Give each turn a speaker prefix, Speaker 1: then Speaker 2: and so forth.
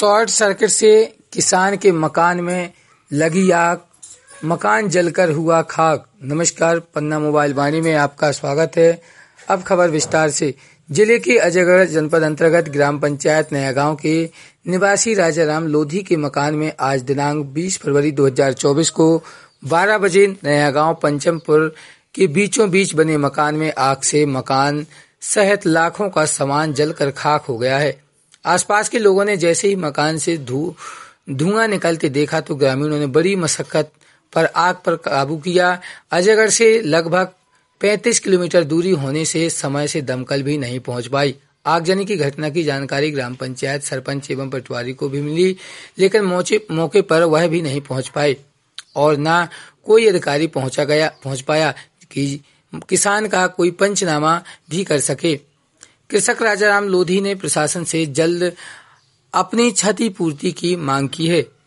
Speaker 1: Short circuit से किसान के मकान में लगी आग, मकान जलकर हुआ खाक। नमस्कार, पन्ना मोबाइल वाणी में आपका स्वागत है। अब खबर विस्तार से। जिले के अजयगढ़ जनपद अंतर्गत ग्राम पंचायत नया गांव के निवासी राजाराम लोधी के मकान में आज दिनांक 20 फरवरी 2024 को 12 बजे नया गांव पंचमपुर के बीचों बीच बने मकान में आग से मकान सहित लाखों का सामान जलकर खाक हो गया है। आसपास के लोगों ने जैसे ही मकान से धुआं निकलते देखा तो ग्रामीणों ने बड़ी मशक्कत पर आग पर काबू किया। अजयगढ़ से लगभग 35 किलोमीटर दूरी होने से समय से दमकल भी नहीं पहुंच पाई। आगजनी की घटना की जानकारी ग्राम पंचायत सरपंच एवं पटवारी को भी मिली, लेकिन मौके पर वह भी नहीं पहुंच पाए और न कोई अधिकारी पहुंच पाया कि किसान का कोई पंचनामा भी कर सके। कृषक राजाराम लोधी ने प्रशासन से जल्द अपनी क्षतिपूर्ति की मांग की है।